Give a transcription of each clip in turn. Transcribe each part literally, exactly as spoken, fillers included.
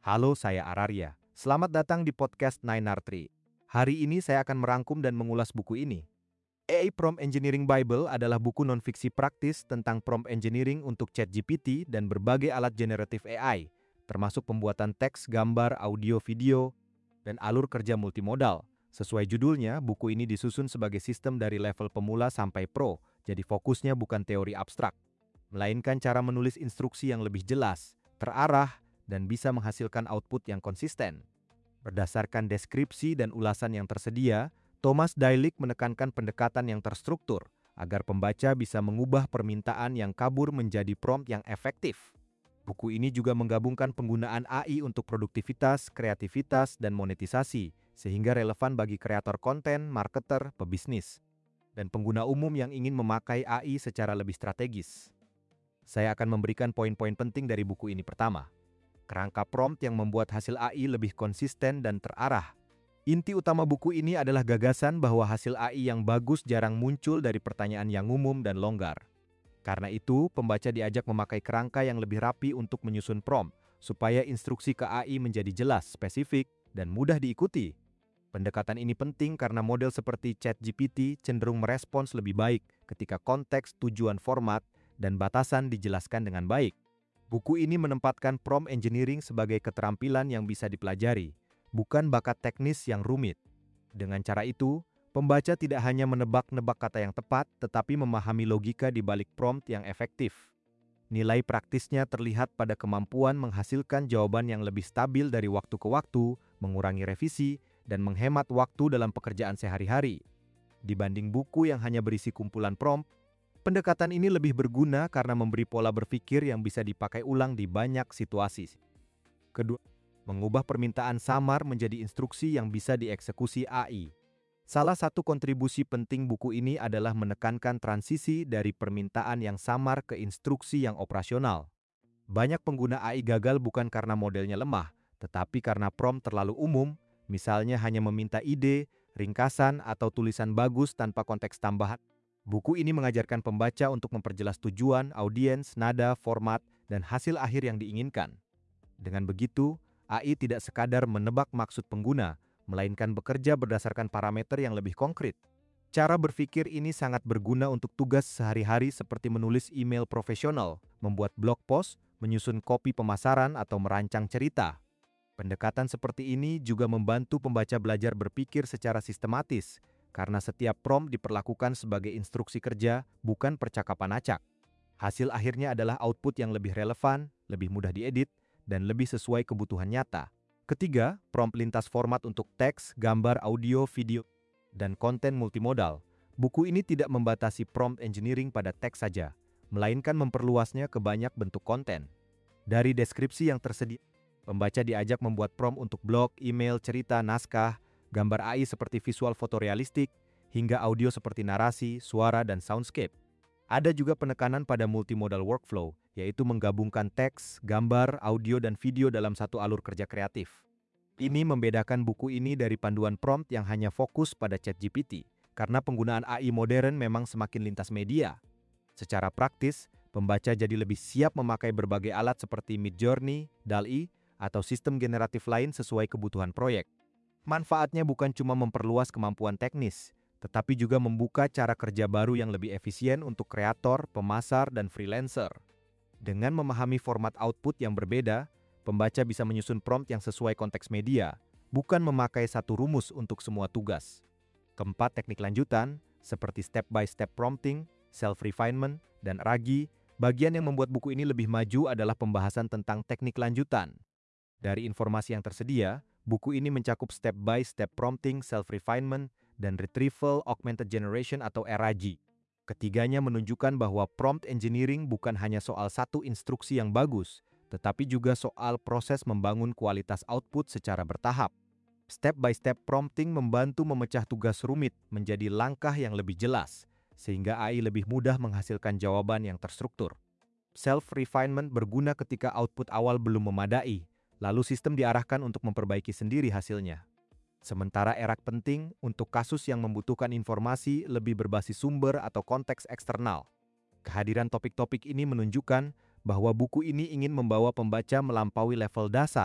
Halo, saya Araria. Selamat datang di podcast Nine R Tree. Hari ini saya akan merangkum dan mengulas buku ini. A I Prompt Engineering Bible adalah buku non-fiksi praktis tentang prompt engineering untuk ChatGPT dan berbagai alat generatif A I, termasuk pembuatan teks, gambar, audio, video, dan alur kerja multimodal. Sesuai judulnya, buku ini disusun sebagai sistem dari level pemula sampai pro, jadi fokusnya bukan teori abstrak, melainkan cara menulis instruksi yang lebih jelas, terarah, dan bisa menghasilkan output yang konsisten. Berdasarkan deskripsi dan ulasan yang tersedia, Thomas Dailich menekankan pendekatan yang terstruktur agar pembaca bisa mengubah permintaan yang kabur menjadi prompt yang efektif. Buku ini juga menggabungkan penggunaan A I untuk produktivitas, kreativitas, dan monetisasi, sehingga relevan bagi kreator konten, marketer, pebisnis, dan pengguna umum yang ingin memakai A I secara lebih strategis. Saya akan memberikan poin-poin penting dari buku ini. Pertama, kerangka prompt yang membuat hasil A I lebih konsisten dan terarah. Inti utama buku ini adalah gagasan bahwa hasil A I yang bagus jarang muncul dari pertanyaan yang umum dan longgar. Karena itu, pembaca diajak memakai kerangka yang lebih rapi untuk menyusun prompt, supaya instruksi ke A I menjadi jelas, spesifik, dan mudah diikuti. Pendekatan ini penting karena model seperti ChatGPT cenderung merespons lebih baik ketika konteks, tujuan format, dan batasan dijelaskan dengan baik. Buku ini menempatkan prompt engineering sebagai keterampilan yang bisa dipelajari, bukan bakat teknis yang rumit. Dengan cara itu, pembaca tidak hanya menebak-nebak kata yang tepat, tetapi memahami logika di balik prompt yang efektif. Nilai praktisnya terlihat pada kemampuan menghasilkan jawaban yang lebih stabil dari waktu ke waktu, mengurangi revisi, dan menghemat waktu dalam pekerjaan sehari-hari. Dibanding buku yang hanya berisi kumpulan prompt, pendekatan ini lebih berguna karena memberi pola berpikir yang bisa dipakai ulang di banyak situasi. Kedua, mengubah permintaan samar menjadi instruksi yang bisa dieksekusi A I. Salah satu kontribusi penting buku ini adalah menekankan transisi dari permintaan yang samar ke instruksi yang operasional. Banyak pengguna A I gagal bukan karena modelnya lemah, tetapi karena prompt terlalu umum, misalnya hanya meminta ide, ringkasan, atau tulisan bagus tanpa konteks tambahan. Buku ini mengajarkan pembaca untuk memperjelas tujuan, audiens, nada, format, dan hasil akhir yang diinginkan. Dengan begitu, A I tidak sekadar menebak maksud pengguna, melainkan bekerja berdasarkan parameter yang lebih konkret. Cara berpikir ini sangat berguna untuk tugas sehari-hari seperti menulis email profesional, membuat blog post, menyusun kopi pemasaran, atau merancang cerita. Pendekatan seperti ini juga membantu pembaca belajar berpikir secara sistematis, karena setiap prompt diperlakukan sebagai instruksi kerja, bukan percakapan acak. Hasil akhirnya adalah output yang lebih relevan, lebih mudah diedit, dan lebih sesuai kebutuhan nyata. Ketiga, prompt lintas format untuk teks, gambar, audio, video, dan konten multimodal. Buku ini tidak membatasi prompt engineering pada teks saja, melainkan memperluasnya ke banyak bentuk konten. Dari deskripsi yang tersedia, pembaca diajak membuat prompt untuk blog, email, cerita, naskah, gambar A I seperti visual fotorealistik, hingga audio seperti narasi, suara, dan soundscape. Ada juga penekanan pada multimodal workflow, yaitu menggabungkan teks, gambar, audio, dan video dalam satu alur kerja kreatif. Ini membedakan buku ini dari panduan prompt yang hanya fokus pada ChatGPT, karena penggunaan A I modern memang semakin lintas media. Secara praktis, pembaca jadi lebih siap memakai berbagai alat seperti Midjourney, D A L L-E, atau sistem generatif lain sesuai kebutuhan proyek. Manfaatnya bukan cuma memperluas kemampuan teknis, tetapi juga membuka cara kerja baru yang lebih efisien untuk kreator, pemasar, dan freelancer. Dengan memahami format output yang berbeda, pembaca bisa menyusun prompt yang sesuai konteks media, bukan memakai satu rumus untuk semua tugas. Keempat, teknik lanjutan, seperti step-by-step prompting, self-refinement, dan ragi, bagian yang membuat buku ini lebih maju adalah pembahasan tentang teknik lanjutan. Dari informasi yang tersedia, buku ini mencakup step-by-step prompting, self-refinement, dan retrieval augmented generation atau R A G. Ketiganya menunjukkan bahwa prompt engineering bukan hanya soal satu instruksi yang bagus, tetapi juga soal proses membangun kualitas output secara bertahap. Step-by-step prompting membantu memecah tugas rumit menjadi langkah yang lebih jelas, sehingga A I lebih mudah menghasilkan jawaban yang terstruktur. Self-refinement berguna ketika output awal belum memadai, lalu sistem diarahkan untuk memperbaiki sendiri hasilnya. Sementara R A G penting untuk kasus yang membutuhkan informasi lebih berbasis sumber atau konteks eksternal. Kehadiran topik-topik ini menunjukkan bahwa buku ini ingin membawa pembaca melampaui level dasar,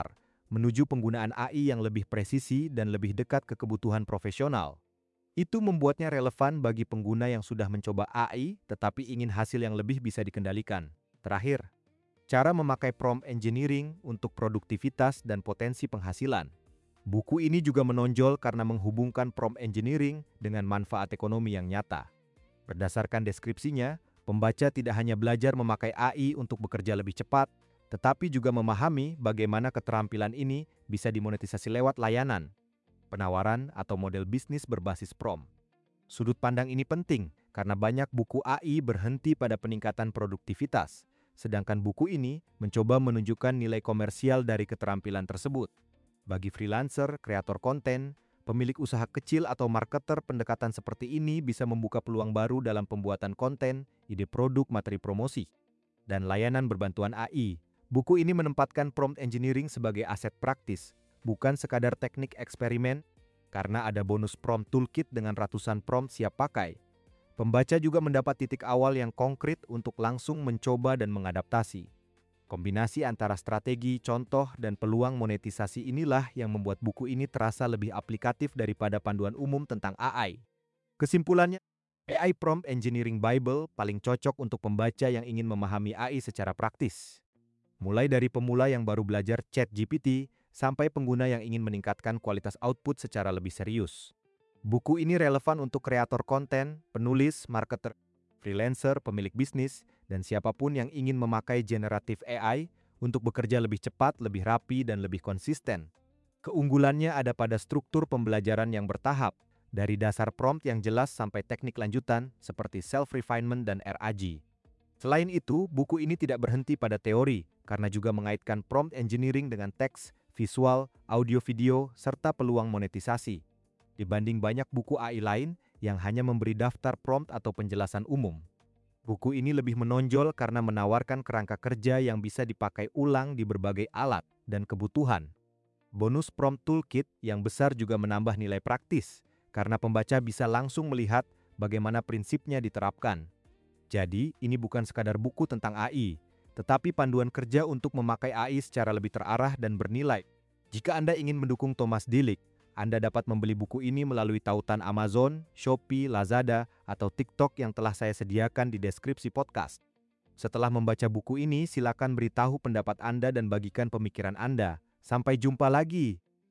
menuju penggunaan A I yang lebih presisi dan lebih dekat ke kebutuhan profesional. Itu membuatnya relevan bagi pengguna yang sudah mencoba A I tetapi ingin hasil yang lebih bisa dikendalikan. Terakhir, cara memakai prompt engineering untuk produktivitas dan potensi penghasilan. Buku ini juga menonjol karena menghubungkan prompt engineering dengan manfaat ekonomi yang nyata. Berdasarkan deskripsinya, pembaca tidak hanya belajar memakai A I untuk bekerja lebih cepat, tetapi juga memahami bagaimana keterampilan ini bisa dimonetisasi lewat layanan, penawaran, atau model bisnis berbasis prompt. Sudut pandang ini penting karena banyak buku A I berhenti pada peningkatan produktivitas, sedangkan buku ini mencoba menunjukkan nilai komersial dari keterampilan tersebut. Bagi freelancer, kreator konten, pemilik usaha kecil atau marketer, pendekatan seperti ini bisa membuka peluang baru dalam pembuatan konten, ide produk, materi promosi, dan layanan berbantuan A I. Buku ini menempatkan prompt engineering sebagai aset praktis, bukan sekadar teknik eksperimen, karena ada bonus prompt toolkit dengan ratusan prompt siap pakai. Pembaca juga mendapat titik awal yang konkret untuk langsung mencoba dan mengadaptasi. Kombinasi antara strategi, contoh, dan peluang monetisasi inilah yang membuat buku ini terasa lebih aplikatif daripada panduan umum tentang A I. Kesimpulannya, A I Prompt Engineering Bible paling cocok untuk pembaca yang ingin memahami A I secara praktis. Mulai dari pemula yang baru belajar ChatGPT sampai pengguna yang ingin meningkatkan kualitas output secara lebih serius. Buku ini relevan untuk kreator konten, penulis, marketer, freelancer, pemilik bisnis, dan siapapun yang ingin memakai generatif A I untuk bekerja lebih cepat, lebih rapi, dan lebih konsisten. Keunggulannya ada pada struktur pembelajaran yang bertahap, dari dasar prompt yang jelas sampai teknik lanjutan seperti self-refinement dan R A G. Selain itu, buku ini tidak berhenti pada teori, karena juga mengaitkan prompt engineering dengan teks, visual, audio-video, serta peluang monetisasi. Dibanding banyak buku A I lain yang hanya memberi daftar prompt atau penjelasan umum. Buku ini lebih menonjol karena menawarkan kerangka kerja yang bisa dipakai ulang di berbagai alat dan kebutuhan. Bonus prompt toolkit yang besar juga menambah nilai praktis, karena pembaca bisa langsung melihat bagaimana prinsipnya diterapkan. Jadi, ini bukan sekadar buku tentang A I, tetapi panduan kerja untuk memakai A I secara lebih terarah dan bernilai. Jika Anda ingin mendukung Thomas Dillich, Anda dapat membeli buku ini melalui tautan Amazon, Shopee, Lazada, atau TikTok yang telah saya sediakan di deskripsi podcast. Setelah membaca buku ini, silakan beritahu pendapat Anda dan bagikan pemikiran Anda. Sampai jumpa lagi!